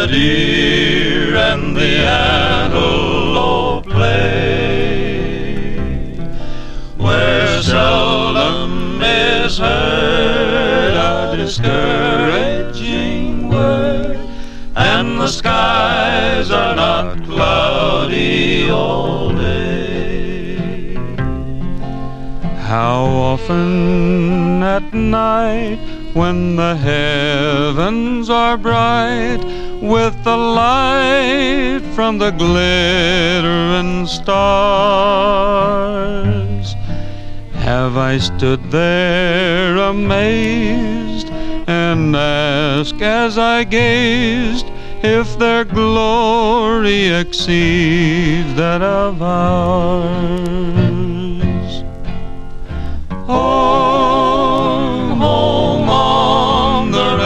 the deer and the antelope play, where seldom is heard a discouraging word, and the skies are not cloudy all day. How often at night, when the heavens are bright with the light from the glittering stars, have I stood there amazed and asked as I gazed if their glory exceeds that of ours. Home, home on the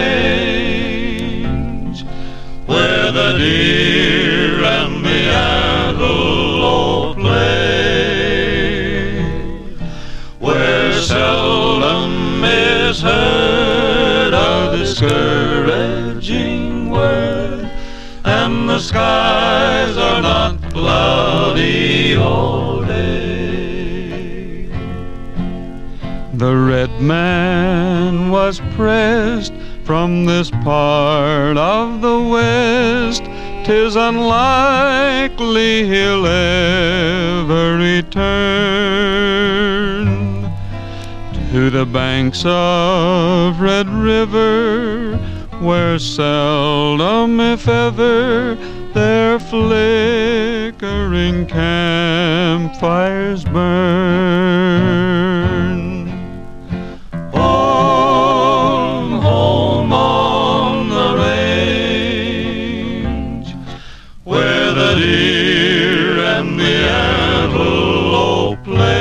range, where the deer and the antelope play, where seldom is heard a discouraging word, and the skies are not cloudy all day. The red man was pressed from this part of the West. 'Tis unlikely he'll ever return to the banks of Red River, where seldom, if ever, their flickering campfires burn. Home, home on the range, where the deer and the antelope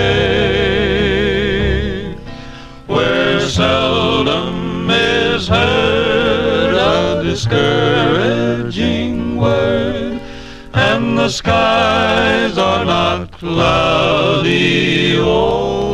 play, where seldom is heard a discouraging word, and the skies are not cloudy.